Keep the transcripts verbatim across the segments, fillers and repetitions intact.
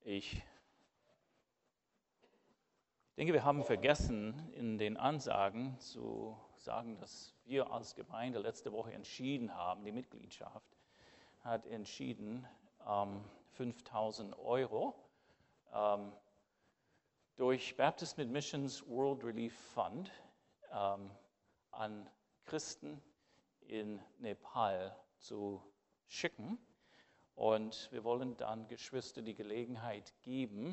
Ich denke, wir haben vergessen, in den Ansagen zu sagen, dass wir als Gemeinde letzte Woche entschieden haben, die Mitgliedschaft hat entschieden, ähm, fünftausend Euro ähm, durch Baptist Missions World Relief Fund ähm, an Christen in Nepal zu schicken. Und wir wollen dann Geschwister die Gelegenheit geben,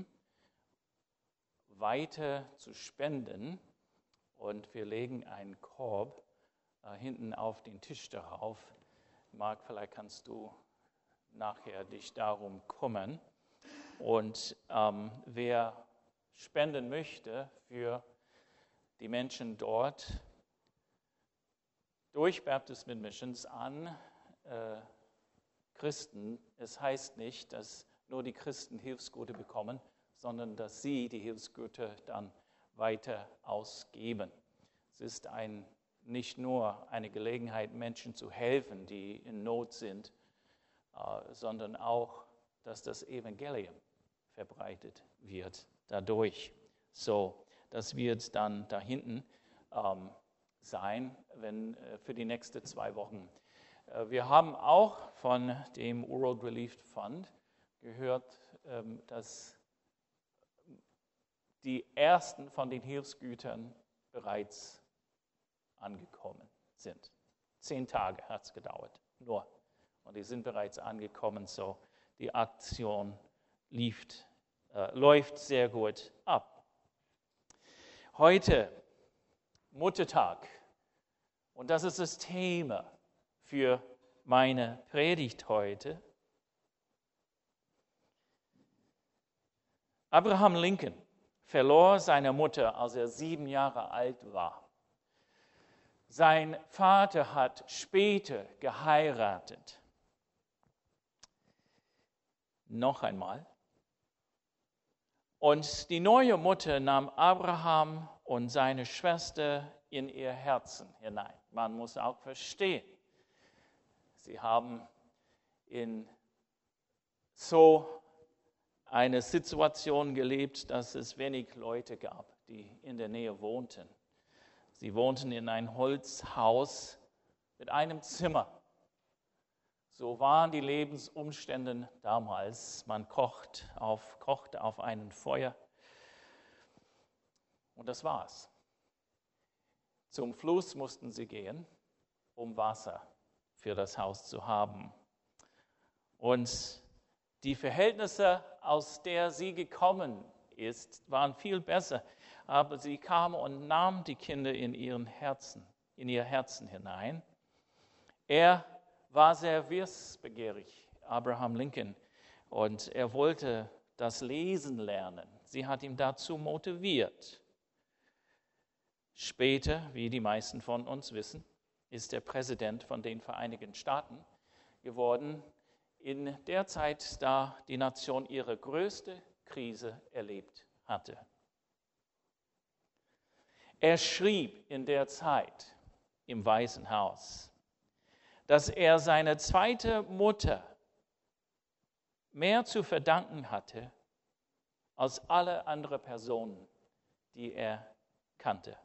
weiter zu spenden. Und wir legen einen Korb äh, hinten auf den Tisch darauf. Marc, vielleicht kannst du nachher dich darum kümmern. Und ähm, wer spenden möchte für die Menschen dort durch Baptist Missions an äh, Christen, es heißt nicht, dass nur die Christen Hilfsgüter bekommen, sondern dass sie die Hilfsgüter dann weiter ausgeben. Es ist ein, nicht nur eine Gelegenheit, Menschen zu helfen, die in Not sind, äh, sondern auch, dass das Evangelium verbreitet wird dadurch. So, das wird dann da hinten ähm, sein, wenn äh, für die nächsten zwei Wochen. Äh, wir haben auch von dem World Relief Fund gehört, ähm, dass die ersten von den Hilfsgütern bereits angekommen sind. Zehn Tage hat es gedauert, nur. Und die sind bereits angekommen, so die Aktion lief, äh, läuft sehr gut ab. Heute Muttertag. Und das ist das Thema für meine Predigt heute. Abraham Lincoln verlor seine Mutter, als er sieben Jahre alt war. Sein Vater hat später geheiratet. Noch einmal. Und die neue Mutter nahm Abraham und seine Schwester in ihr Herzen hinein. Man muss auch verstehen, sie haben in so einer Situation gelebt, dass es wenig Leute gab, die in der Nähe wohnten. Sie wohnten in einem Holzhaus mit einem Zimmer. So waren die Lebensumstände damals. Man kocht auf, kochte auf einem Feuer. Und das war's. Zum Fluss mussten sie gehen, um Wasser für das Haus zu haben. Und die Verhältnisse, aus der sie gekommen ist, waren viel besser. Aber sie kam und nahm die Kinder in ihren Herzen, in ihr Herzen hinein. Er war sehr wissbegierig, Abraham Lincoln, und er wollte das Lesen lernen. Sie hat ihn dazu motiviert. Später, wie die meisten von uns wissen, ist er Präsident von den Vereinigten Staaten geworden, in der Zeit, da die Nation ihre größte Krise erlebt hatte. Er schrieb in der Zeit im Weißen Haus, dass er seine zweite Mutter mehr zu verdanken hatte als alle anderen Personen, die er kannte.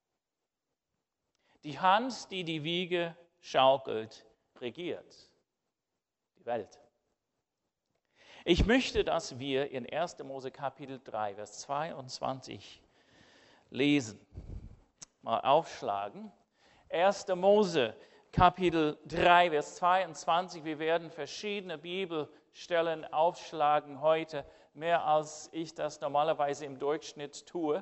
Die Hand, die die Wiege schaukelt, regiert die Welt. Ich möchte, dass wir in erster Mose Kapitel drei, Vers zweiundzwanzig lesen. Mal aufschlagen. erster Mose Kapitel drei, Vers zweiundzwanzig. Wir werden verschiedene Bibelstellen aufschlagen heute, mehr als ich das normalerweise im Durchschnitt tue.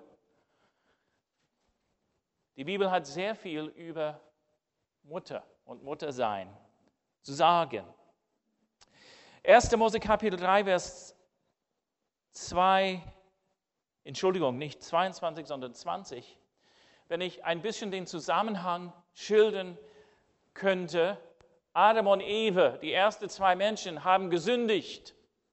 Die Bibel hat sehr viel über Mutter und Muttersein zu sagen. erster Mose Kapitel drei, Vers zwei, Entschuldigung, nicht zweiundzwanzig, sondern zwanzig. Wenn ich ein bisschen den Zusammenhang schildern könnte, Adam und Eva, die ersten zwei Menschen, haben gesündigt.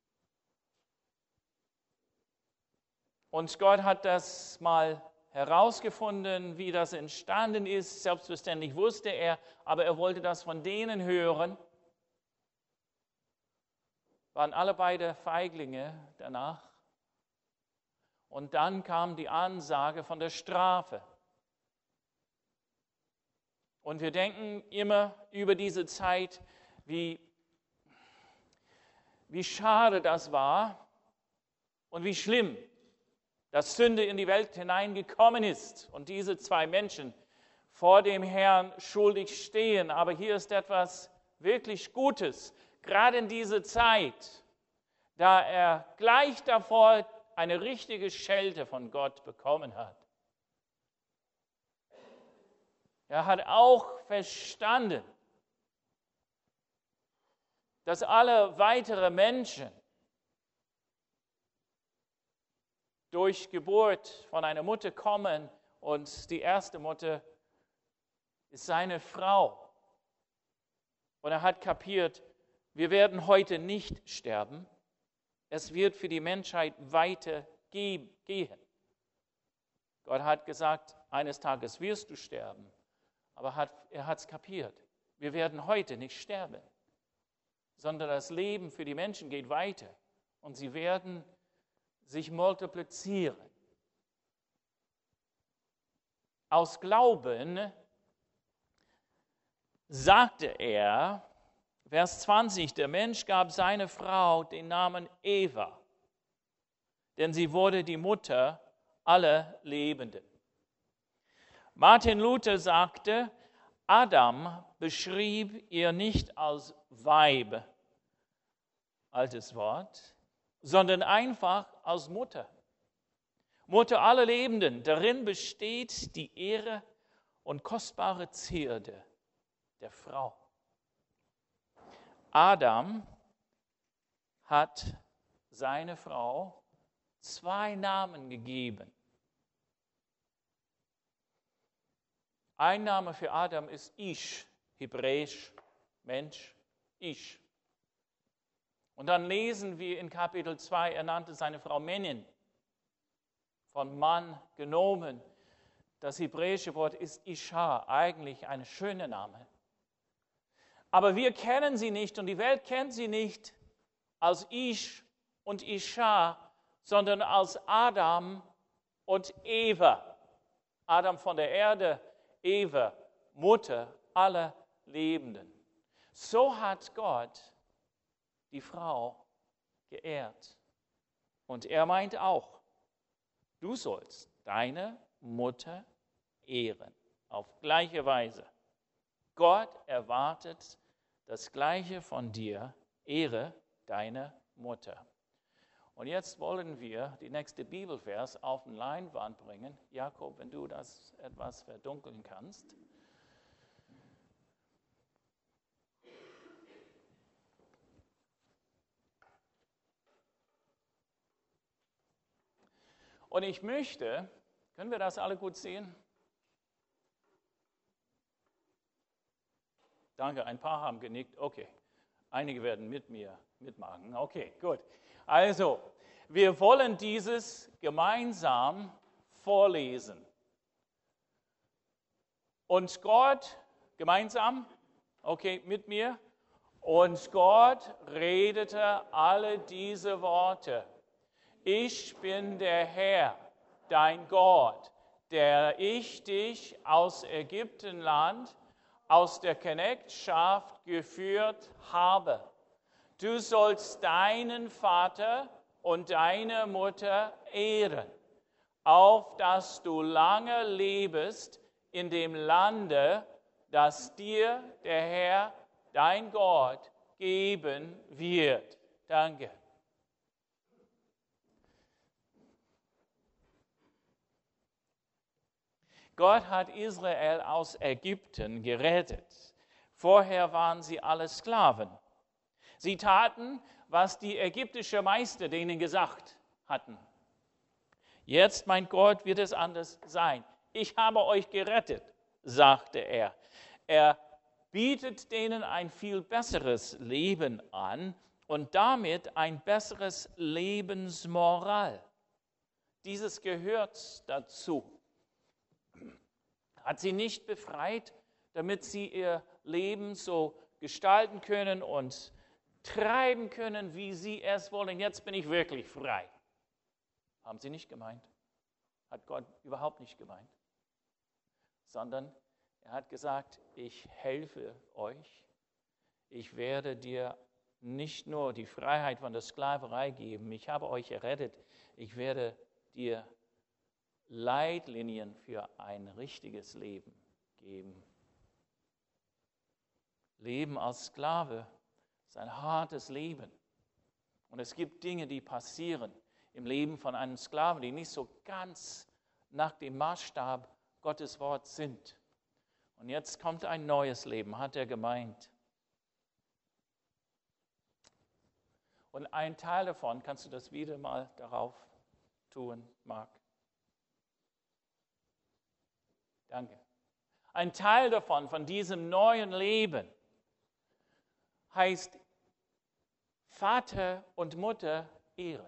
Und Gott hat das mal herausgefunden, wie das entstanden ist. Selbstverständlich wusste er, aber er wollte das von denen hören. waren alle beide Feiglinge danach. Und dann kam die Ansage von der Strafe. Und wir denken immer über diese Zeit, wie, wie schade das war und wie schlimm, dass Sünde in die Welt hineingekommen ist und diese zwei Menschen vor dem Herrn schuldig stehen. Aber hier ist etwas wirklich Gutes, gerade in dieser Zeit, da er gleich davor eine richtige Schelte von Gott bekommen hat. Er hat auch verstanden, dass alle weitere Menschen durch Geburt von einer Mutter kommen und die erste Mutter ist seine Frau. Und er hat kapiert, wir werden heute nicht sterben. Es wird für die Menschheit weitergehen. Gott hat gesagt, eines Tages wirst du sterben. Aber hat, er hat es kapiert. Wir werden heute nicht sterben, sondern das Leben für die Menschen geht weiter. Und sie werden sich multiplizieren. Aus Glauben sagte er, Vers zwanzig, der Mensch gab seiner Frau den Namen Eva, denn sie wurde die Mutter aller Lebenden. Martin Luther sagte, Adam beschrieb ihr nicht als Weib, altes Wort, sondern einfach als Mutter. Mutter aller Lebenden, darin besteht die Ehre und kostbare Zierde der Frau. Adam hat seine Frau zwei Namen gegeben. Ein Name für Adam ist Ish, hebräisch, Mensch, Ish. Und dann lesen wir in Kapitel zwei, er nannte seine Frau Menin, von Mann genommen. Das hebräische Wort ist Isha, eigentlich ein schöner Name. Aber wir kennen sie nicht und die Welt kennt sie nicht als Ish und Isha, sondern als Adam und Eva. Adam von der Erde, Eva, Mutter aller Lebenden. So hat Gott die Frau geehrt. Und er meint auch, du sollst deine Mutter ehren, auf gleiche Weise. Gott erwartet das Gleiche von dir, ehre deine Mutter. Und jetzt wollen wir die nächste Bibelvers auf die Leinwand bringen. Jakob, wenn du das etwas verdunkeln kannst. Und ich möchte, können wir das alle gut sehen? Danke, ein paar haben genickt. Okay, einige werden mit mir mitmachen. Okay, gut. Also, wir wollen dieses gemeinsam vorlesen. Und Gott, gemeinsam, okay, mit mir. Und Gott redete alle diese Worte. Ich bin der Herr, dein Gott, der ich dich aus Ägyptenland, aus der Knechtschaft geführt habe. Du sollst deinen Vater und deine Mutter ehren, auf dass du lange lebest in dem Lande, das dir der Herr, dein Gott, geben wird. Danke. Gott hat Israel aus Ägypten gerettet. Vorher waren sie alle Sklaven. Sie taten, was die ägyptischen Meister denen gesagt hatten. Jetzt, mein Gott, wird es anders sein. Ich habe euch gerettet, sagte er. Er bietet denen ein viel besseres Leben an und damit ein besseres Lebensmoral. Dieses gehört dazu. Hat sie nicht befreit, damit sie ihr Leben so gestalten können und treiben können, wie sie es wollen. Jetzt bin ich wirklich frei. Haben sie nicht gemeint. Hat Gott überhaupt nicht gemeint. Sondern er hat gesagt, ich helfe euch. Ich werde dir nicht nur die Freiheit von der Sklaverei geben. Ich habe euch errettet. Ich werde dir Leitlinien für ein richtiges Leben geben. Leben als Sklave ist ein hartes Leben. Und es gibt Dinge, die passieren im Leben von einem Sklaven, die nicht so ganz nach dem Maßstab Gottes Wort sind. Und jetzt kommt ein neues Leben, hat er gemeint. Und ein Teil davon, kannst du das wieder mal darauf tun, Marc? Danke. Ein Teil davon, von diesem neuen Leben, heißt Vater und Mutter ehren.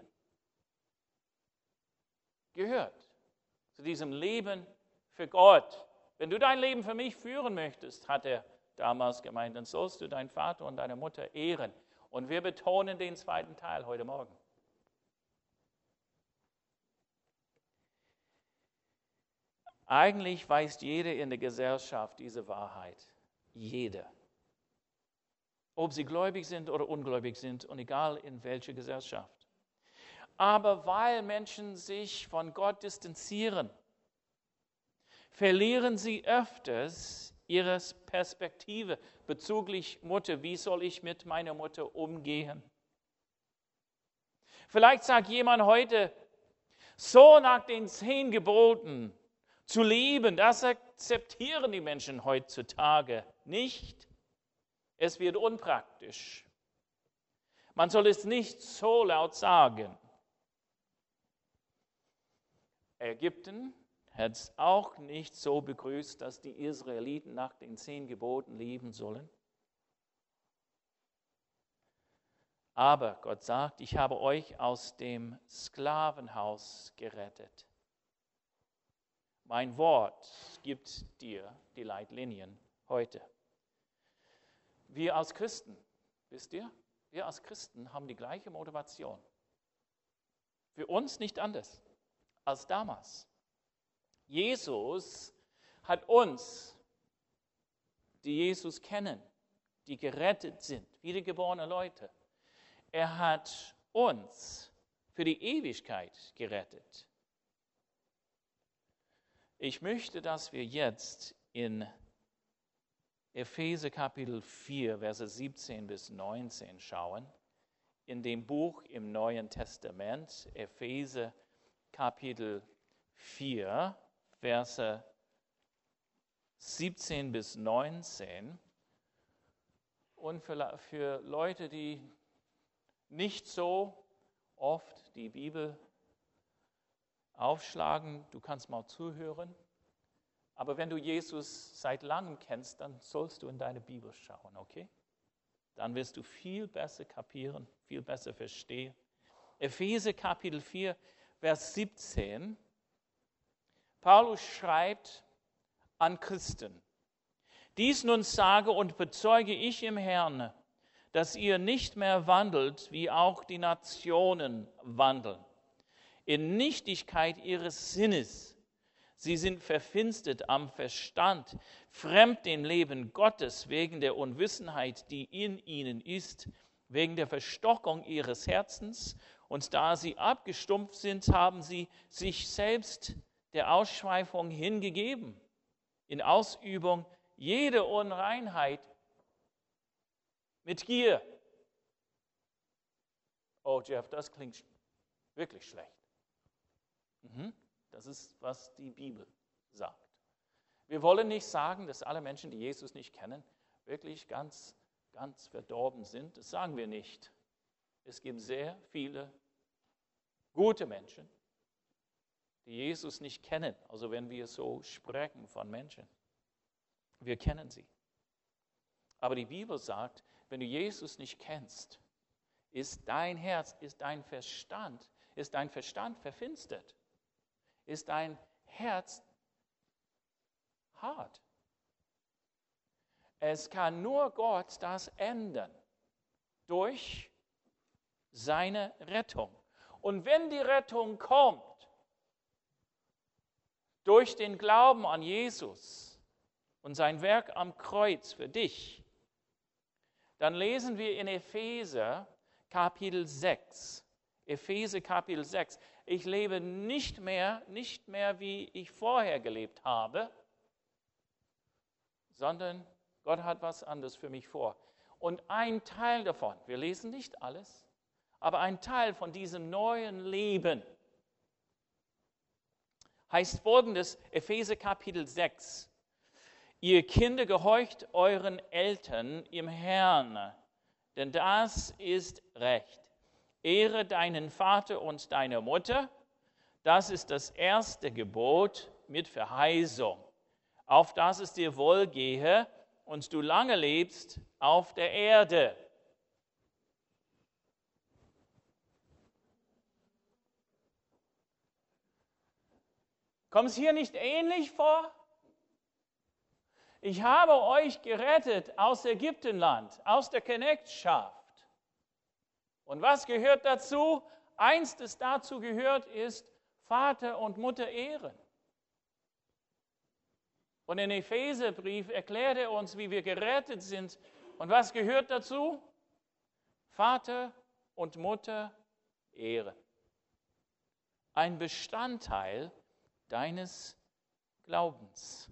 Gehört zu diesem Leben für Gott. Wenn du dein Leben für mich führen möchtest, hat er damals gemeint, dann sollst du deinen Vater und deine Mutter ehren. Und wir betonen den zweiten Teil heute Morgen. Eigentlich weiß jeder in der Gesellschaft diese Wahrheit. Jeder. Ob sie gläubig sind oder ungläubig sind und egal in welcher Gesellschaft. Aber weil Menschen sich von Gott distanzieren, verlieren sie öfters ihre Perspektive bezüglich Mutter. Wie soll ich mit meiner Mutter umgehen? Vielleicht sagt jemand heute, so nach den zehn Geboten zu leben, das akzeptieren die Menschen heutzutage nicht. Es wird unpraktisch. Man soll es nicht so laut sagen. Ägypten hat es auch nicht so begrüßt, dass die Israeliten nach den zehn Geboten leben sollen. Aber Gott sagt, ich habe euch aus dem Sklavenhaus gerettet. Mein Wort gibt dir die Leitlinien heute. Wir als Christen, wisst ihr, wir als Christen haben die gleiche Motivation. Für uns nicht anders als damals. Jesus hat uns, die Jesus kennen, die gerettet sind, wiedergeborene Leute, er hat uns für die Ewigkeit gerettet. Ich möchte, dass wir jetzt in Epheser Kapitel vier, Verse siebzehn bis neunzehn schauen, in dem Buch im Neuen Testament, Epheser Kapitel vier, Verse siebzehn bis neunzehn. Und für, für Leute, die nicht so oft die Bibel aufschlagen, du kannst mal zuhören. Aber wenn du Jesus seit langem kennst, dann sollst du in deine Bibel schauen, okay? Dann wirst du viel besser kapieren, viel besser verstehen. Epheser Kapitel vier, Vers siebzehn. Paulus schreibt an Christen: Dies nun sage und bezeuge ich im Herrn, dass ihr nicht mehr wandelt, wie auch die Nationen wandeln, in Nichtigkeit ihres Sinnes. Sie sind verfinstert am Verstand, fremd dem Leben Gottes wegen der Unwissenheit, die in ihnen ist, wegen der Verstockung ihres Herzens. Und da sie abgestumpft sind, haben sie sich selbst der Ausschweifung hingegeben, in Ausübung jeder Unreinheit mit Gier. Oh Jeff, das klingt wirklich schlecht. Mhm. Das ist, was die Bibel sagt. Wir wollen nicht sagen, dass alle Menschen, die Jesus nicht kennen, wirklich ganz, ganz verdorben sind. Das sagen wir nicht. Es gibt sehr viele gute Menschen, die Jesus nicht kennen. Also wenn wir so sprechen von Menschen. Wir kennen sie. Aber die Bibel sagt, wenn du Jesus nicht kennst, ist dein Herz, ist dein Verstand, ist dein Verstand verfinstert. Ist dein Herz hart. Es kann nur Gott das ändern. durch seine Rettung. Und wenn die Rettung kommt, durch den Glauben an Jesus und sein Werk am Kreuz für dich, dann lesen wir in Epheser Kapitel sechs. Epheser Kapitel sechs. Ich lebe nicht mehr, nicht mehr, wie ich vorher gelebt habe, sondern Gott hat was anderes für mich vor. Und ein Teil davon, wir lesen nicht alles, aber ein Teil von diesem neuen Leben heißt folgendes, Epheser Kapitel sechs. Ihr Kinder, gehorcht euren Eltern im Herrn, denn das ist Recht. Ehre deinen Vater und deine Mutter, das ist das erste Gebot mit Verheißung, auf dass es dir wohlgehe und du lange lebst auf der Erde. Kommt es hier nicht ähnlich vor? Ich habe euch gerettet aus Ägyptenland, aus der Knechtschaft. Und was gehört dazu? Eins, das dazu gehört, ist Vater und Mutter ehren. Und im Epheserbrief erklärt er uns, wie wir gerettet sind. Und was gehört dazu? Vater und Mutter ehren. Ein Bestandteil deines Glaubens.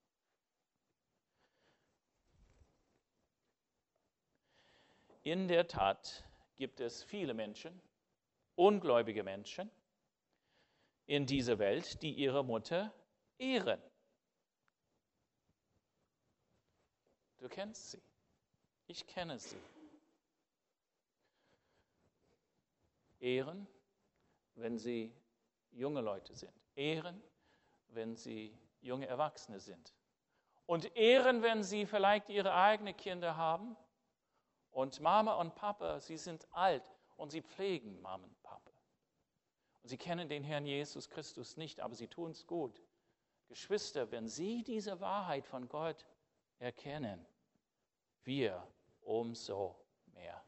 In der Tat gibt es viele Menschen, ungläubige Menschen in dieser Welt, die ihre Mutter ehren. Du kennst sie. Ich kenne sie. Ehren, wenn sie junge Leute sind. Ehren, wenn sie junge Erwachsene sind. Und ehren, wenn sie vielleicht ihre eigenen Kinder haben. Und Mama und Papa, sie sind alt und sie pflegen Mama und Papa. Und sie kennen den Herrn Jesus Christus nicht, aber sie tun es gut. Geschwister, wenn sie diese Wahrheit von Gott erkennen, wir umso mehr.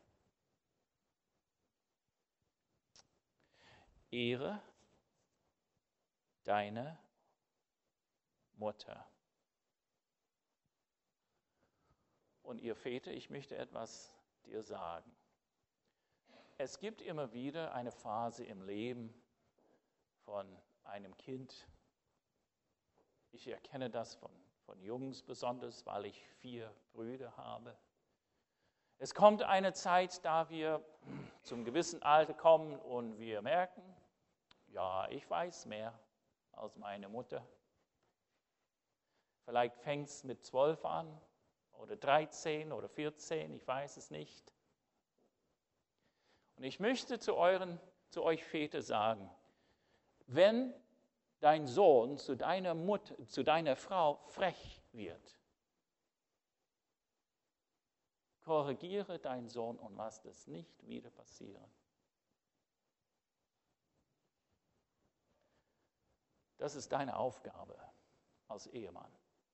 Ehre deine Mutter. Und ihr Väter, ich möchte etwas dir sagen. Es gibt immer wieder eine Phase im Leben von einem Kind. Ich erkenne das von, von Jungs besonders, weil ich vier Brüder habe. Es kommt eine Zeit, da wir zum gewissen Alter kommen und wir merken, ja, ich weiß mehr als meine Mutter. Vielleicht fängt es mit zwölf an. Oder dreizehn oder vierzehn, ich weiß es nicht. Und ich möchte zu, euren, zu euch Väter sagen, wenn dein Sohn zu deiner Mutter, zu deiner Frau frech wird, korrigiere deinen Sohn und lass das nicht wieder passieren. Das ist deine Aufgabe als Ehemann.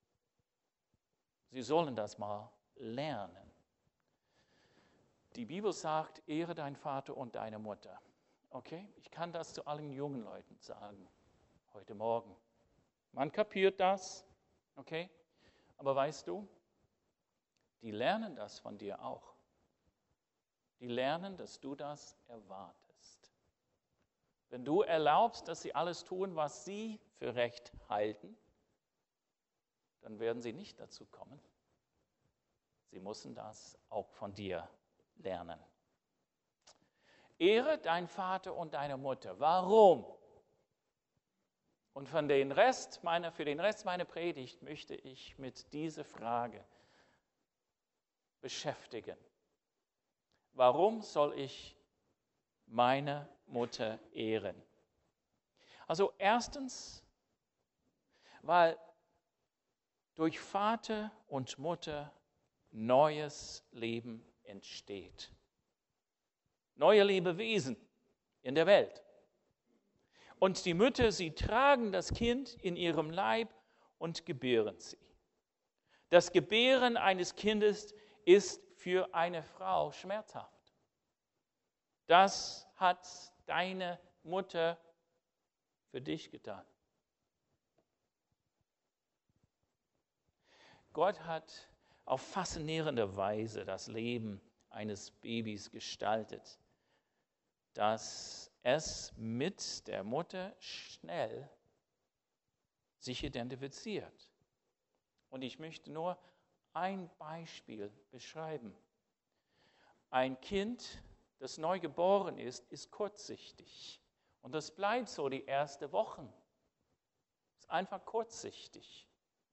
Sie sollen das mal lernen. Die Bibel sagt, ehre deinen Vater und deine Mutter. Okay, ich kann das zu allen jungen Leuten sagen, heute Morgen. Man kapiert das, okay? Aber weißt du, die lernen das von dir auch. Die lernen, dass du das erwartest. Wenn du erlaubst, dass sie alles tun, was sie für recht halten, dann werden sie nicht dazu kommen. Sie müssen das auch von dir lernen. Ehre deinen Vater und deine Mutter. Warum? Und von den Rest meiner, für den Rest meiner Predigt möchte ich mit dieser Frage beschäftigen. Warum soll ich meine Mutter ehren? Also erstens, weil durch Vater und Mutter neues Leben entsteht. Neue Lebewesen in der Welt. Und die Mütter, sie tragen das Kind in ihrem Leib und gebären sie. Das Gebären eines Kindes ist für eine Frau schmerzhaft. Das hat deine Mutter für dich getan. Gott hat auf faszinierende Weise das Leben eines Babys gestaltet, dass es mit der Mutter schnell sich identifiziert. Und ich möchte nur ein Beispiel beschreiben. Ein Kind, das neu geboren ist, ist kurzsichtig. Und das bleibt so die ersten Wochen. Ist einfach kurzsichtig.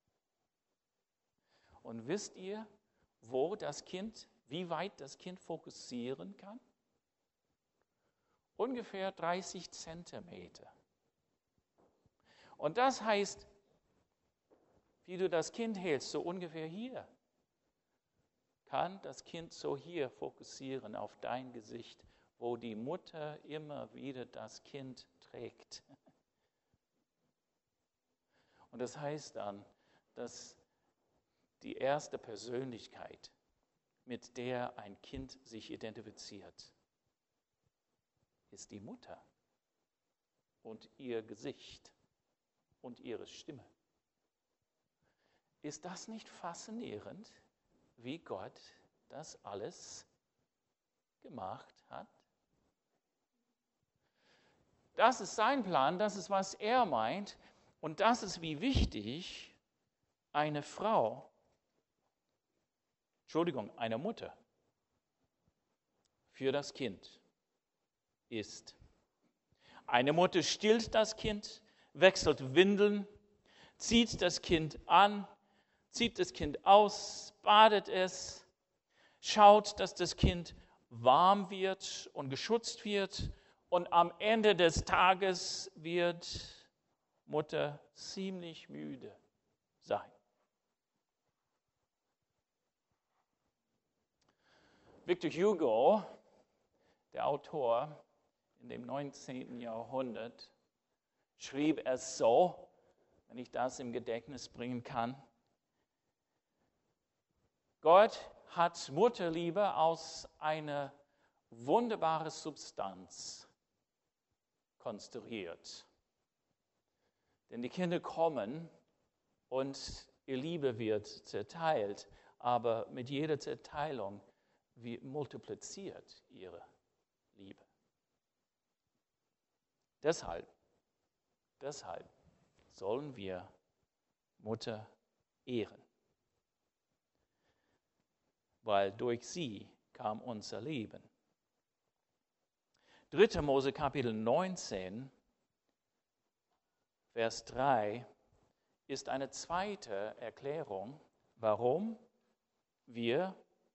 Und wisst ihr, wo das Kind, wie weit das Kind fokussieren kann? Ungefähr dreißig Zentimeter. Und das heißt, wie du das Kind hältst, so ungefähr hier, kann das Kind so hier fokussieren auf dein Gesicht, wo die Mutter immer wieder das Kind trägt. Und das heißt dann, dass die erste Persönlichkeit, mit der ein Kind sich identifiziert, ist die Mutter und ihr Gesicht und ihre Stimme. Ist das nicht faszinierend, wie Gott das alles gemacht hat? Das ist sein Plan, das ist, was er meint, und das ist, wie wichtig eine Frau, Entschuldigung, eine Mutter für das Kind ist. Eine Mutter stillt das Kind, wechselt Windeln, zieht das Kind an, zieht das Kind aus, badet es, schaut, dass das Kind warm wird und geschützt wird, und am Ende des Tages wird Mutter ziemlich müde sein. Victor Hugo, der Autor in dem neunzehnten Jahrhundert, schrieb es so, wenn ich das im Gedächtnis bringen kann: Gott hat Mutterliebe aus einer wunderbaren Substanz konstruiert. Denn die Kinder kommen und ihr Liebe wird zerteilt, aber mit jeder Zerteilung wird multipliziert ihre Liebe. Deshalb, deshalb sollen wir Mutter ehren, weil durch sie kam unser Leben. dritter Mose Kapitel neunzehn, Vers drei ist eine zweite Erklärung, warum wir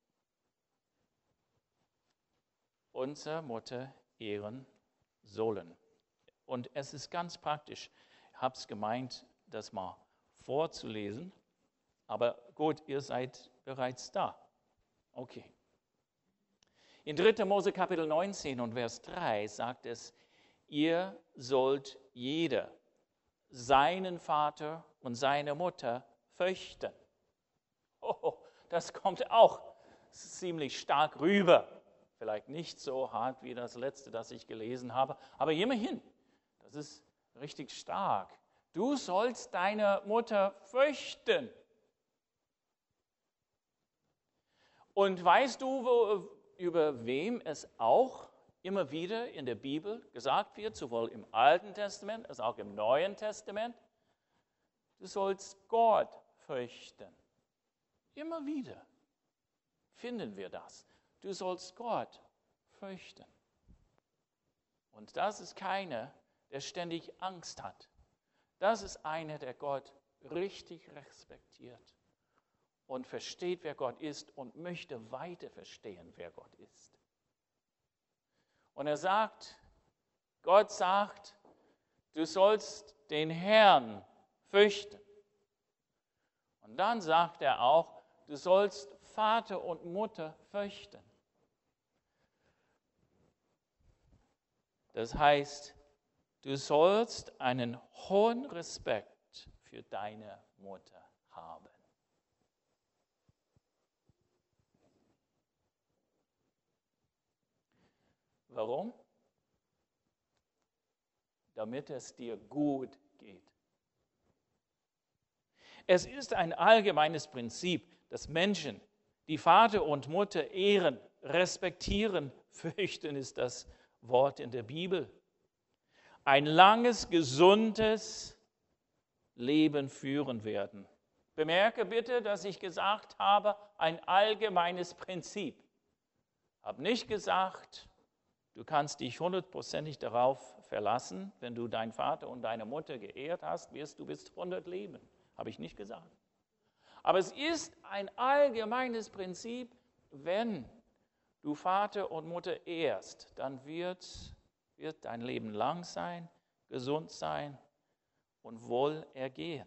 unsere Mutter ehren sollen. Und es ist ganz praktisch. Ich habe es gemeint, das mal vorzulesen, aber gut, ihr seid bereits da. Okay. In dritter Mose Kapitel neunzehn und Vers drei sagt es: Ihr sollt jeder seinen Vater und seine Mutter fürchten. Oh, das kommt auch ziemlich stark rüber. Vielleicht nicht so hart wie das letzte, das ich gelesen habe, aber immerhin, das ist richtig stark. Du sollst deine Mutter fürchten. Und weißt du, wo, über wem es auch immer wieder in der Bibel gesagt wird, sowohl im Alten Testament als auch im Neuen Testament? Du sollst Gott fürchten. Immer wieder finden wir das. Du sollst Gott fürchten. Und das ist keiner, der ständig Angst hat. Das ist einer, der Gott richtig respektiert und versteht, wer Gott ist und möchte weiter verstehen, wer Gott ist. Und er sagt, Gott sagt, du sollst den Herrn fürchten. Und dann sagt er auch, du sollst Vater und Mutter fürchten. Das heißt, du sollst einen hohen Respekt für deine Mutter haben. Warum? Damit es dir gut geht. Es ist ein allgemeines Prinzip, dass Menschen, die Vater und Mutter ehren, respektieren, fürchten ist das Wort in der Bibel, ein langes, gesundes Leben führen werden. Bemerke bitte, dass ich gesagt habe, ein allgemeines Prinzip. Ich habe nicht gesagt, du kannst dich hundertprozentig darauf verlassen, wenn du deinen Vater und deine Mutter geehrt hast, wirst du bis hundert leben. Habe ich nicht gesagt. Aber es ist ein allgemeines Prinzip, wenn du Vater und Mutter ehrst, dann wird, wird dein Leben lang sein, gesund sein und wohl ergehen.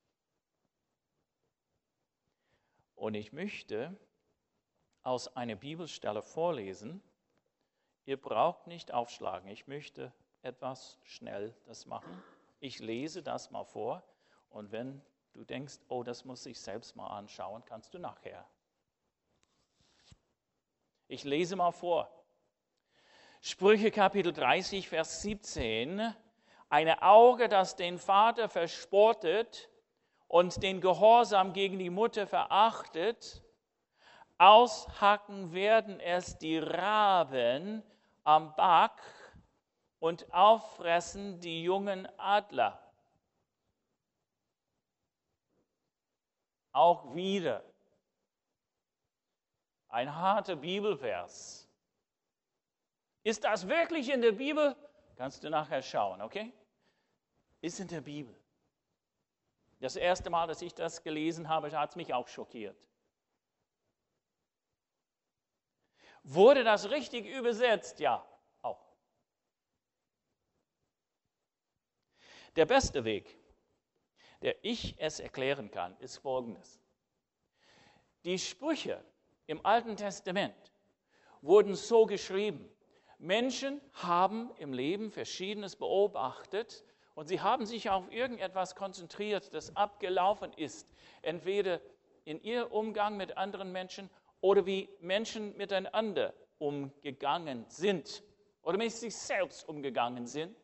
Und ich möchte aus einer Bibelstelle vorlesen. Ihr braucht nicht aufschlagen. Ich möchte etwas schnell das machen. Ich lese das mal vor und wenn du denkst, oh, das muss ich selbst mal anschauen, kannst du nachher. Ich lese mal vor. Sprüche Kapitel dreißig, Vers siebzehn. Ein Auge, das den Vater verspottet und den Gehorsam gegen die Mutter verachtet, aushacken werden es die Raben am Bach und auffressen die jungen Adler. Auch wieder ein harter Bibelvers. Ist das wirklich in der Bibel? Kannst du nachher schauen, okay? Ist in der Bibel. Das erste Mal, dass ich das gelesen habe, hat es mich auch schockiert. Wurde das richtig übersetzt? Ja, auch. Der beste Weg, der ich es erklären kann, ist folgendes. Die Sprüche im Alten Testament wurden so geschrieben. Menschen haben im Leben Verschiedenes beobachtet und sie haben sich auf irgendetwas konzentriert, das abgelaufen ist. Entweder in ihrem Umgang mit anderen Menschen oder wie Menschen miteinander umgegangen sind oder mit sich selbst umgegangen sind.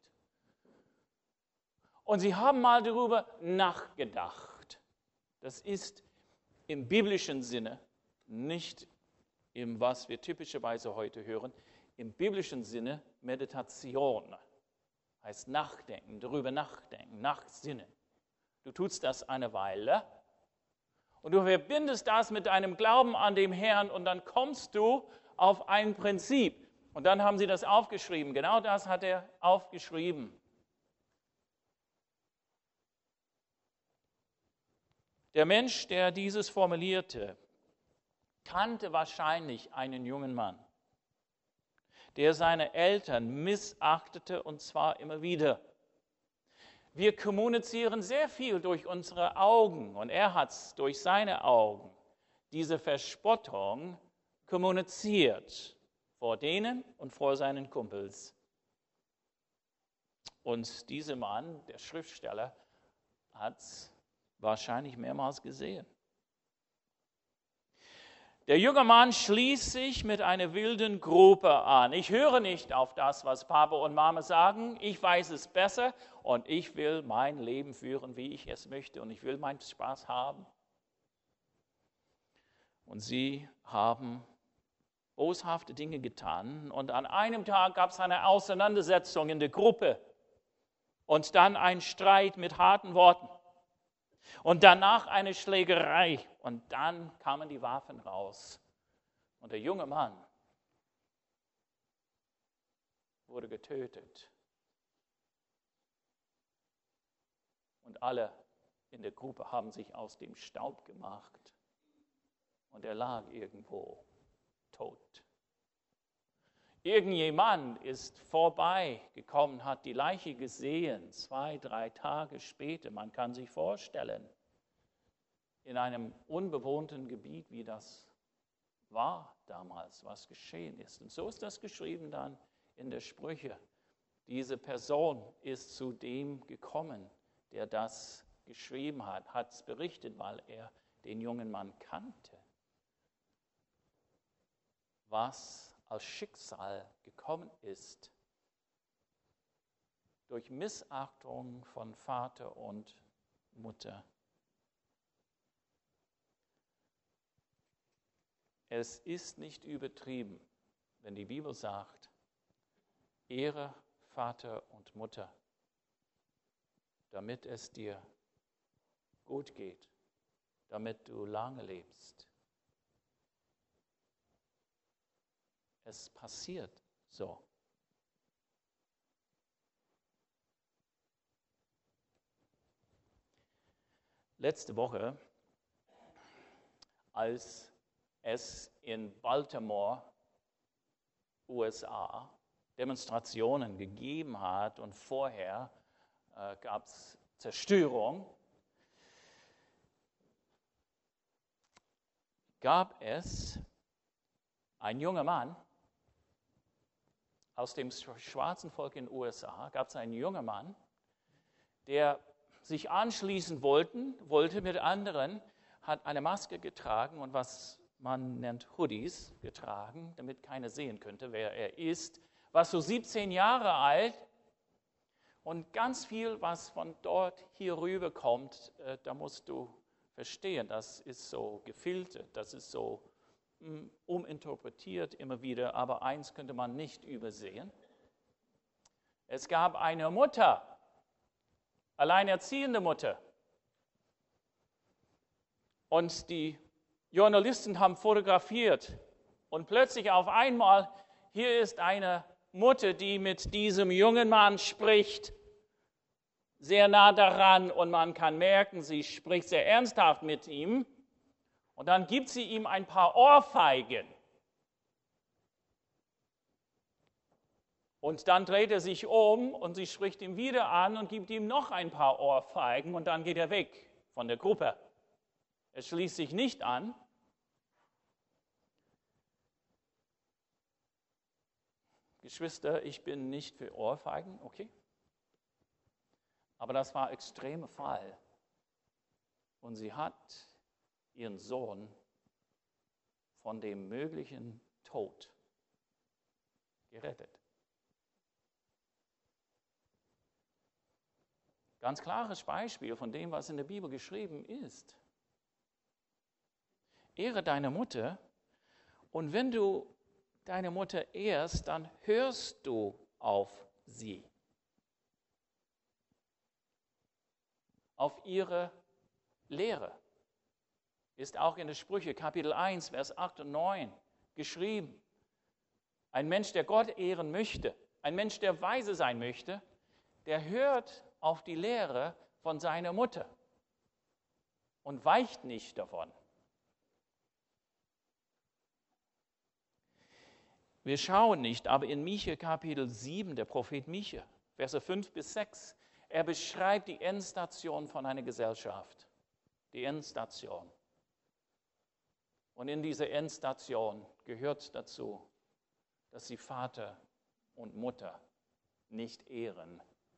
Und sie haben mal darüber nachgedacht. Das ist im biblischen Sinne, nicht im, was wir typischerweise heute hören, im biblischen Sinne Meditation. Heißt nachdenken, darüber nachdenken, nachsinnen. Du tust das eine Weile und du verbindest das mit deinem Glauben an den Herrn und dann kommst du auf ein Prinzip. Und dann haben sie das aufgeschrieben. Genau das hat er aufgeschrieben. Der Mensch, der dieses formulierte, kannte wahrscheinlich einen jungen Mann, der seine Eltern missachtete und zwar immer wieder. Wir kommunizieren sehr viel durch unsere Augen und er hat es durch seine Augen, diese Verspottung kommuniziert vor denen und vor seinen Kumpels. Und dieser Mann, der Schriftsteller, hat es wahrscheinlich mehrmals gesehen. Der junge Mann schließt sich mit einer wilden Gruppe an. Ich höre nicht auf das, was Papa und Mama sagen. Ich weiß es besser und ich will mein Leben führen, wie ich es möchte und ich will meinen Spaß haben. Und sie haben boshafte Dinge getan und an einem Tag gab es eine Auseinandersetzung in der Gruppe und dann ein Streit mit harten Worten. Und danach eine Schlägerei. Und dann kamen die Waffen raus. Und der junge Mann wurde getötet. Und alle in der Gruppe haben sich aus dem Staub gemacht. Und er lag irgendwo tot. Irgendjemand ist vorbeigekommen, hat die Leiche gesehen, zwei, drei Tage später. Man kann sich vorstellen, in einem unbewohnten Gebiet, wie das war damals, was geschehen ist. Und so ist das geschrieben dann in der Sprüche. Diese Person ist zu dem gekommen, der das geschrieben hat, hat es berichtet, weil er den jungen Mann kannte. Was als Schicksal gekommen ist, durch Missachtung von Vater und Mutter. Es ist nicht übertrieben, wenn die Bibel sagt, ehre Vater und Mutter, damit es dir gut geht, damit du lange lebst. Es passiert so. Letzte Woche, als es in Baltimore, U S A, Demonstrationen gegeben hat und vorher äh, gab es Zerstörung, gab es einen jungen Mann aus dem schwarzen Volk in den U S A, gab es einen jungen Mann, der sich anschließen wollte, wollte mit anderen, hat eine Maske getragen und was man nennt Hoodies getragen, damit keiner sehen könnte, wer er ist, war so siebzehn Jahre alt und ganz viel, was von dort hier rüber kommt, äh, da musst du verstehen, das ist so gefiltert, das ist so mh, uminterpretiert immer wieder, aber eins könnte man nicht übersehen. Es gab eine Mutter, alleinerziehende Mutter. Und die Journalisten haben fotografiert und plötzlich auf einmal, hier ist eine Mutter, die mit diesem jungen Mann spricht, sehr nah daran und man kann merken, sie spricht sehr ernsthaft mit ihm und dann gibt sie ihm ein paar Ohrfeigen. Und dann dreht er sich um und sie spricht ihn wieder an und gibt ihm noch ein paar Ohrfeigen und dann geht er weg von der Gruppe. Er schließt sich nicht an. Geschwister, ich bin nicht für Ohrfeigen, okay? Aber das war ein extremer Fall. Und sie hat ihren Sohn von dem möglichen Tod gerettet. Ganz klares Beispiel von dem, was in der Bibel geschrieben ist. Ehre deine Mutter und wenn du deine Mutter ehrst, dann hörst du auf sie. Auf ihre Lehre. Ist auch in der Sprüche Kapitel eins, Vers acht und neun geschrieben. Ein Mensch, der Gott ehren möchte, ein Mensch, der weise sein möchte, der hört auf die Lehre von seiner Mutter und weicht nicht davon. Wir schauen nicht, aber in Micha Kapitel sieben, der Prophet Micha, Verse fünf bis sechs, er beschreibt die Endstation von einer Gesellschaft. Die Endstation. Und in dieser Endstation gehört dazu, dass sie Vater und Mutter nicht ehren.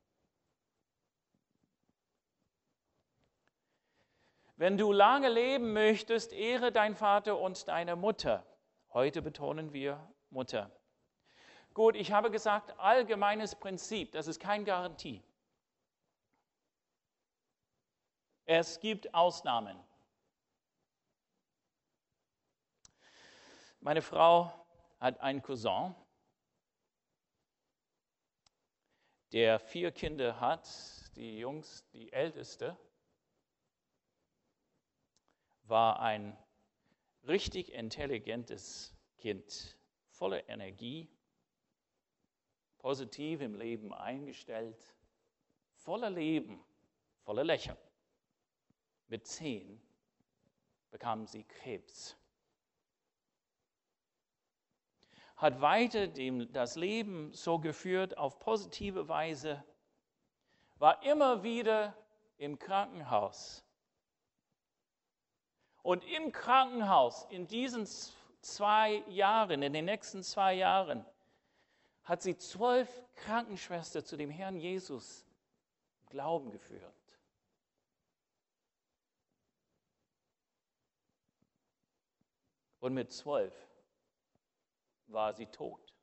Wenn du lange leben möchtest, ehre dein Vater und deine Mutter. Heute betonen wir Mutter. Gut, ich habe gesagt, allgemeines Prinzip, das ist keine Garantie. Es gibt Ausnahmen. Meine Frau hat einen Cousin, der vier Kinder hat. Die Jungs, die älteste, war ein richtig intelligentes Kind, voller Energie, positiv im Leben eingestellt, voller Leben, voller Lächeln. Mit zehn bekam sie Krebs. Hat weiter dem, das Leben so geführt auf positive Weise, war immer wieder im Krankenhaus. Und im Krankenhaus, in diesen zwei Jahren, in den nächsten zwei Jahren, hat sie zwölf Krankenschwestern zu dem Herrn Jesus im Glauben geführt. Und mit zwölf war sie tot.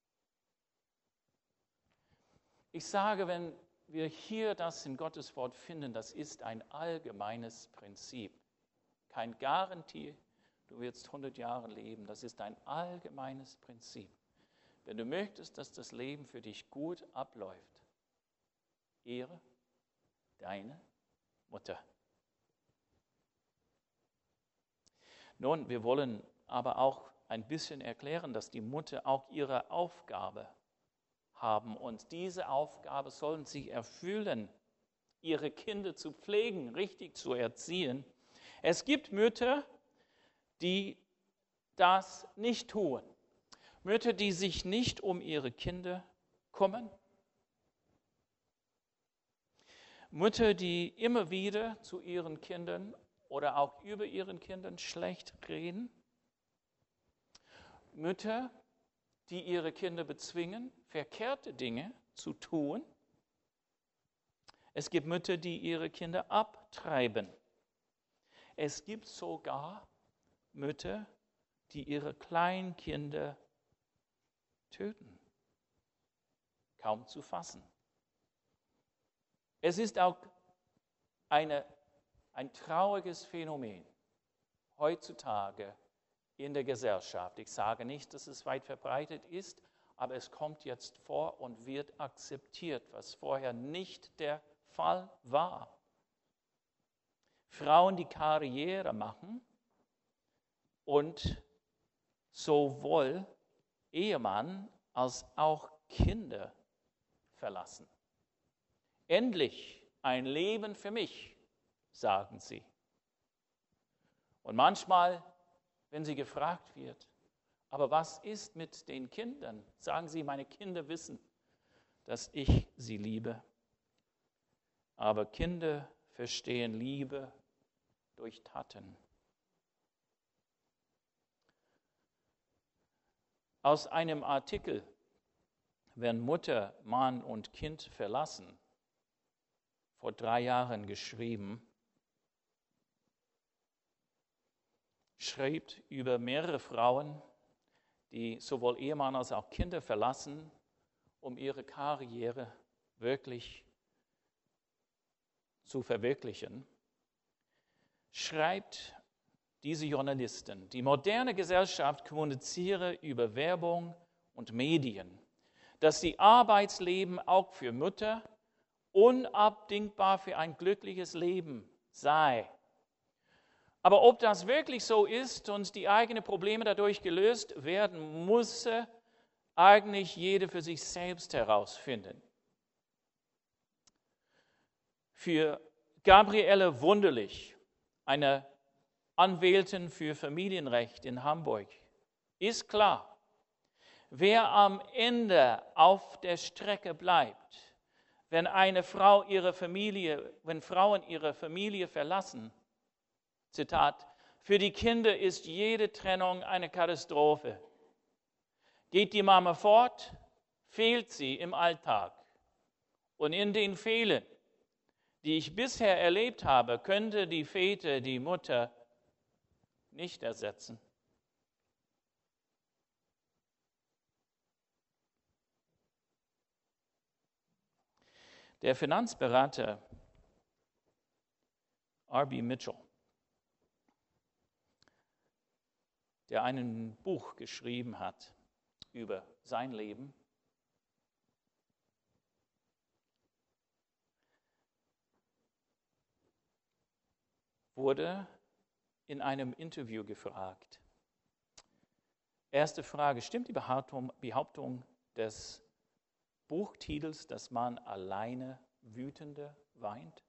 Ich sage, wenn wir hier das in Gottes Wort finden, das ist ein allgemeines Prinzip. Kein Garantie, du wirst hundert Jahre leben. Das ist ein allgemeines Prinzip. Wenn du möchtest, dass das Leben für dich gut abläuft, ehre deine Mutter. Nun, wir wollen aber auch ein bisschen erklären, dass die Mutter auch ihre Aufgabe haben. Und diese Aufgabe sollen sie erfüllen, ihre Kinder zu pflegen, richtig zu erziehen. Es gibt Mütter, die das nicht tun. Mütter, die sich nicht um ihre Kinder kümmern. Mütter, die immer wieder zu ihren Kindern oder auch über ihren Kindern schlecht reden. Mütter, die ihre Kinder bezwingen, verkehrte Dinge zu tun. Es gibt Mütter, die ihre Kinder abtreiben. Es gibt sogar Mütter, die ihre Kleinkinder töten. Kaum zu fassen. Es ist auch eine, ein trauriges Phänomen heutzutage in der Gesellschaft. Ich sage nicht, dass es weit verbreitet ist, aber es kommt jetzt vor und wird akzeptiert, was vorher nicht der Fall war. Frauen, die Karriere machen und sowohl Ehemann als auch Kinder verlassen. Endlich ein Leben für mich, sagen sie. Und manchmal, wenn sie gefragt wird, aber was ist mit den Kindern? Sagen sie, meine Kinder wissen, dass ich sie liebe. Aber Kinder verstehen Liebe durch Taten. Aus einem Artikel, wenn Mutter, Mann und Kind verlassen, vor drei Jahren geschrieben, schreibt über mehrere Frauen, die sowohl Ehemann als auch Kinder verlassen, um ihre Karriere wirklich zu verwirklichen. Schreibt diese Journalistin, die moderne Gesellschaft kommuniziere über Werbung und Medien, dass die Arbeitsleben auch für Mütter unabdingbar für ein glückliches Leben sei. Aber ob das wirklich so ist und die eigenen Probleme dadurch gelöst werden, muss eigentlich jeder für sich selbst herausfinden. Für Gabriele Wunderlich, eine Anwältin für Familienrecht in Hamburg, ist klar, wer am Ende auf der Strecke bleibt, wenn eine Frau ihre Familie, wenn Frauen ihre Familie verlassen, Zitat, für die Kinder ist jede Trennung eine Katastrophe. Geht die Mama fort, fehlt sie im Alltag. Und in den Fällen, die ich bisher erlebt habe, könnte die Väter die Mutter nicht ersetzen. Der Finanzberater R B Mitchell, der ein Buch geschrieben hat über sein Leben, wurde in einem Interview gefragt. Erste Frage, stimmt die Behauptung, Behauptung des Buchtitels, dass man alleine Wütende weint?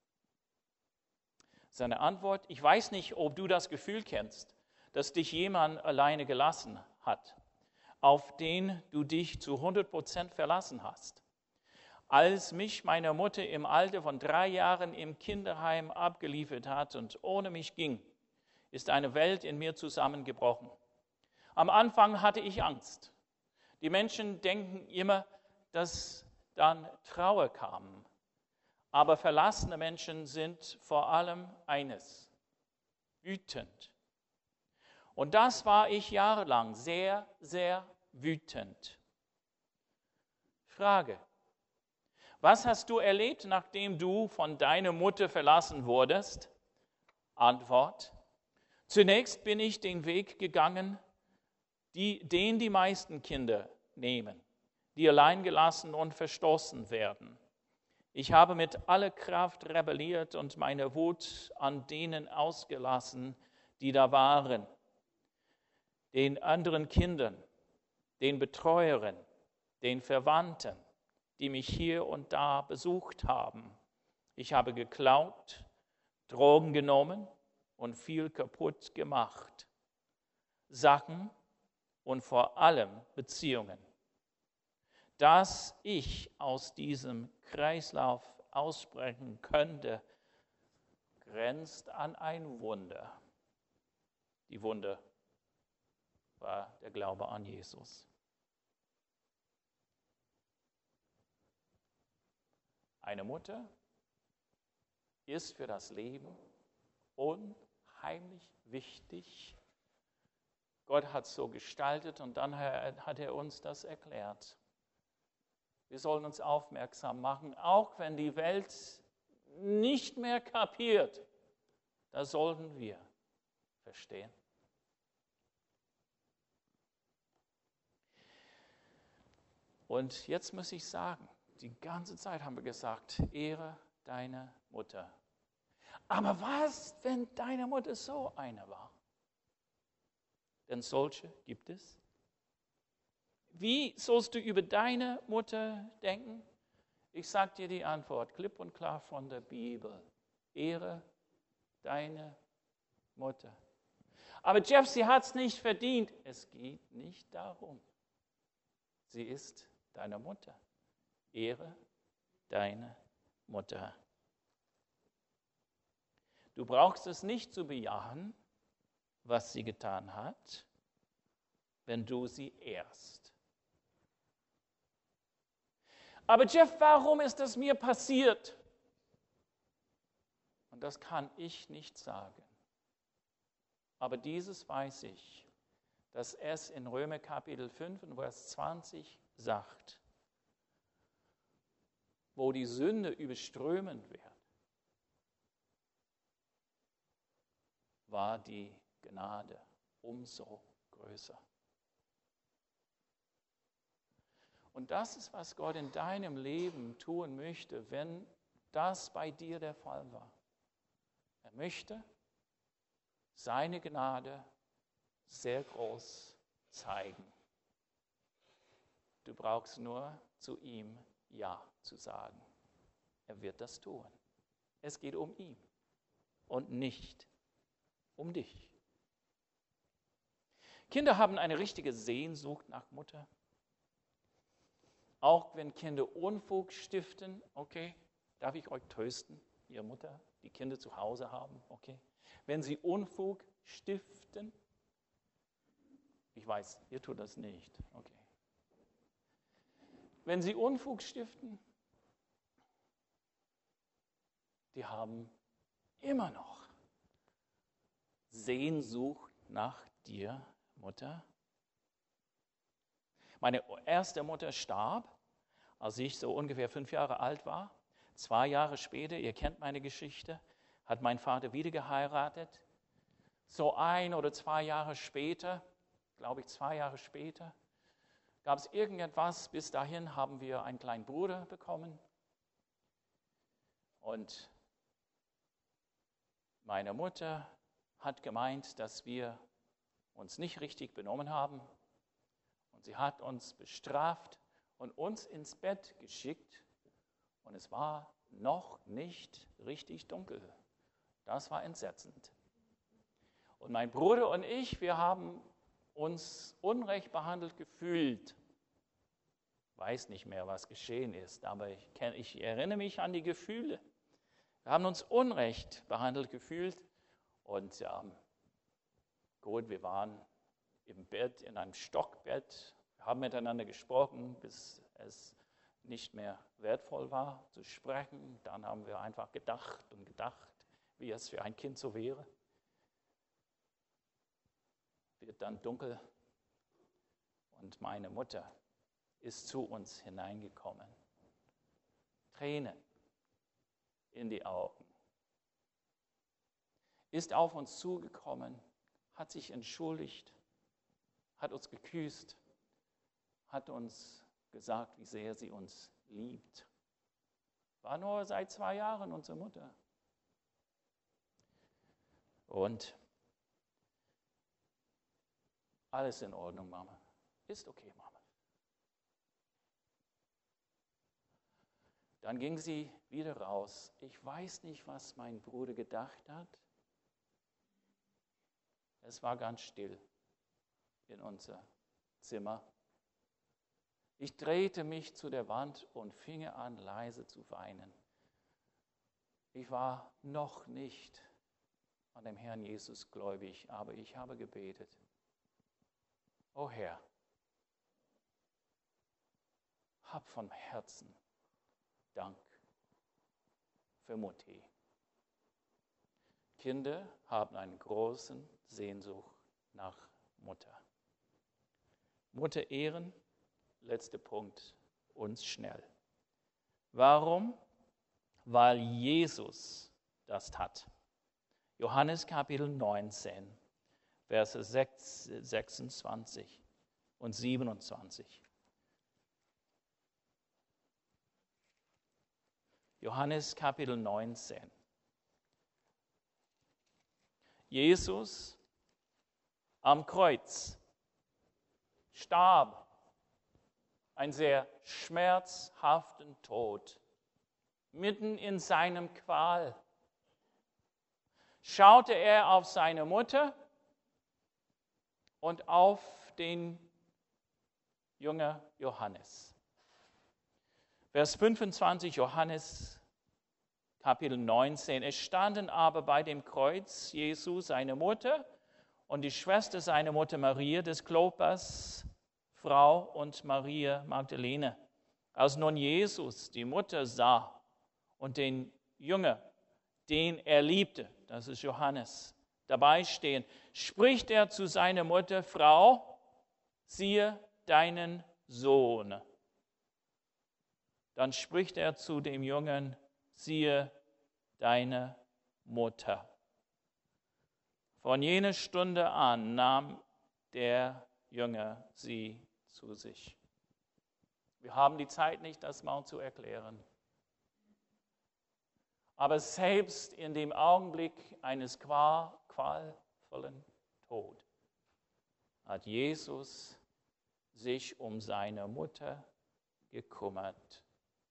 Seine Antwort, ich weiß nicht, ob du das Gefühl kennst, dass dich jemand alleine gelassen hat, auf den du dich zu hundert Prozent verlassen hast. Als mich meine Mutter im Alter von drei Jahren im Kinderheim abgeliefert hat und ohne mich ging, ist eine Welt in mir zusammengebrochen. Am Anfang hatte ich Angst. Die Menschen denken immer, dass dann Trauer kam. Aber verlassene Menschen sind vor allem eines, wütend. Und das war ich jahrelang sehr, sehr wütend. Frage: Was hast du erlebt, nachdem du von deiner Mutter verlassen wurdest? Antwort: Zunächst bin ich den Weg gegangen, die, den die meisten Kinder nehmen, die alleingelassen und verstoßen werden. Ich habe mit aller Kraft rebelliert und meine Wut an denen ausgelassen, die da waren, den anderen Kindern, den Betreuern, den Verwandten, die mich hier und da besucht haben. Ich habe geklaut, Drogen genommen und viel kaputt gemacht. Sachen und vor allem Beziehungen. Dass ich aus diesem Kreislauf ausbrechen könnte, grenzt an ein Wunder. Die Wunder war der Glaube an Jesus. Eine Mutter ist für das Leben unheimlich wichtig. Gott hat es so gestaltet und dann hat er uns das erklärt. Wir sollen uns aufmerksam machen, auch wenn die Welt nicht mehr kapiert. Das sollten wir verstehen. Und jetzt muss ich sagen, die ganze Zeit haben wir gesagt, ehre deine Mutter. Aber was, wenn deine Mutter so eine war? Denn solche gibt es. Wie sollst du über deine Mutter denken? Ich sage dir die Antwort, klipp und klar von der Bibel. Ehre deine Mutter. Aber Jeff, sie hat es nicht verdient. Es geht nicht darum. Sie ist deine Mutter. Ehre deine Mutter. Du brauchst es nicht zu bejahen, was sie getan hat, wenn du sie ehrst. Aber Jeff, warum ist das mir passiert? Und das kann ich nicht sagen. Aber dieses weiß ich, dass es in Römer Kapitel fünf, Vers zwanzig sagt, wo die Sünde überströmend wird, war die Gnade umso größer. Und das ist, was Gott in deinem Leben tun möchte, wenn das bei dir der Fall war. Er möchte seine Gnade sehr groß zeigen. Du brauchst nur zu ihm Ja zu sagen. Er wird das tun. Es geht um ihn und nicht um dich. Kinder haben eine richtige Sehnsucht nach Mutter. Auch wenn Kinder Unfug stiften, okay, darf ich euch trösten, ihr Mutter, die Kinder zu Hause haben, okay. Wenn sie Unfug stiften, ich weiß, ihr tut das nicht, okay. Wenn sie Unfug stiften, die haben immer noch Sehnsucht nach dir, Mutter. Meine erste Mutter starb, als ich so ungefähr fünf Jahre alt war. Zwei Jahre später, ihr kennt meine Geschichte, hat mein Vater wieder geheiratet. So ein oder zwei Jahre später, glaube ich zwei Jahre später, gab es irgendetwas. Bis dahin haben wir einen kleinen Bruder bekommen. Und meine Mutter hat gemeint, dass wir uns nicht richtig benommen haben. Und sie hat uns bestraft und uns ins Bett geschickt. Und es war noch nicht richtig dunkel. Das war entsetzend. Und mein Bruder und ich, wir haben uns unrecht behandelt gefühlt. Weiß nicht mehr, was geschehen ist, aber ich, kenn, ich erinnere mich an die Gefühle. Wir haben uns unrecht behandelt gefühlt. Und ähm, gut, wir waren im Bett, in einem Stockbett. Wir haben miteinander gesprochen, bis es nicht mehr wertvoll war zu sprechen. Dann haben wir einfach gedacht und gedacht, wie es für ein Kind so wäre. wird dann dunkel und meine Mutter ist zu uns hineingekommen. Tränen in die Augen. Ist auf uns zugekommen, hat sich entschuldigt, hat uns geküsst, hat uns gesagt, wie sehr sie uns liebt. War nur seit zwei Jahren unsere Mutter. Und alles in Ordnung, Mama. Ist okay, Mama. Dann ging sie wieder raus. Ich weiß nicht, was mein Bruder gedacht hat. Es war ganz still in unser Zimmer. Ich drehte mich zu der Wand und fing an, leise zu weinen. Ich war noch nicht an dem Herrn Jesus gläubig, aber ich habe gebetet. O Herr, hab von Herzen Dank für Mutti. Kinder haben einen großen Sehnsucht nach Mutter. Mutter ehren, letzter Punkt, uns schnell. Warum? Weil Jesus das tat. Johannes Kapitel neunzehn, Verse sechsundzwanzig und siebenundzwanzig. Johannes Kapitel neunzehn. Jesus am Kreuz starb einen sehr schmerzhaften Tod, mitten in seinem Qual. Schaute er auf seine Mutter und auf den Jünger Johannes. Vers fünfundzwanzig, Johannes Kapitel neunzehn. Es standen aber bei dem Kreuz Jesu seine Mutter und die Schwester seiner Mutter Maria des Klopas, Frau und Maria Magdalene. Als nun Jesus die Mutter sah und den Jünger, den er liebte, das ist Johannes, dabei stehen, spricht er zu seiner Mutter, Frau, siehe deinen Sohn. Dann spricht er zu dem Jungen, siehe deine Mutter. Von jener Stunde an nahm der Jünger sie zu sich. Wir haben die Zeit nicht, das mal zu erklären. Aber selbst in dem Augenblick eines qualvollen Todes hat Jesus sich um seine Mutter gekümmert.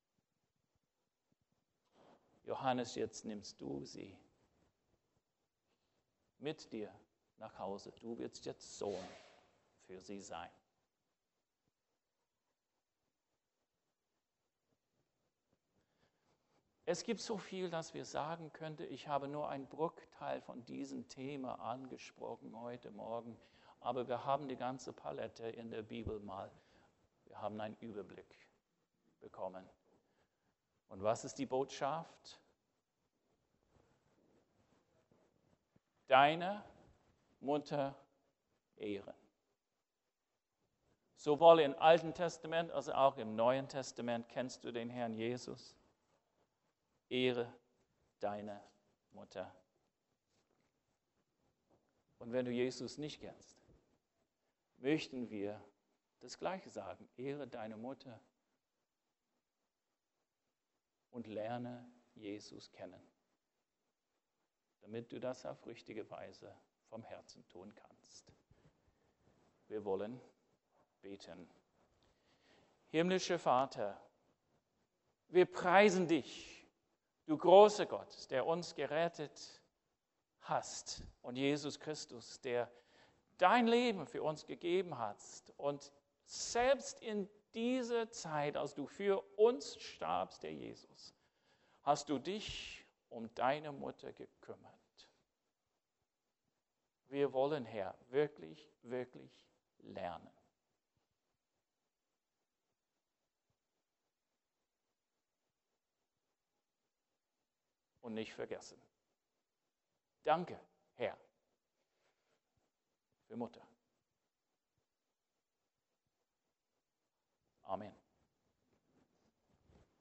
Johannes, jetzt nimmst du sie mit dir nach Hause. Du wirst jetzt Sohn für sie sein. Es gibt so viel, das wir sagen könnten. Ich habe nur einen Bruchteil von diesem Thema angesprochen heute Morgen. Aber wir haben die ganze Palette in der Bibel mal. Wir haben einen Überblick bekommen. Und was ist die Botschaft? Deine Mutter ehren. Sowohl im Alten Testament als auch im Neuen Testament kennst du den Herrn Jesus. Ehre deine Mutter. Und wenn du Jesus nicht kennst, möchten wir das Gleiche sagen. Ehre deine Mutter und lerne Jesus kennen, damit du das auf richtige Weise vom Herzen tun kannst. Wir wollen beten. Himmlischer Vater, wir preisen dich, du großer Gott, der uns gerettet hast, und Jesus Christus, der dein Leben für uns gegeben hast. Und selbst in dieser Zeit, als du für uns starbst, der Jesus, hast du dich um deine Mutter gekümmert. Wir wollen, Herr, wirklich, wirklich lernen. Und nicht vergessen. Danke, Herr, für Mutter. Amen.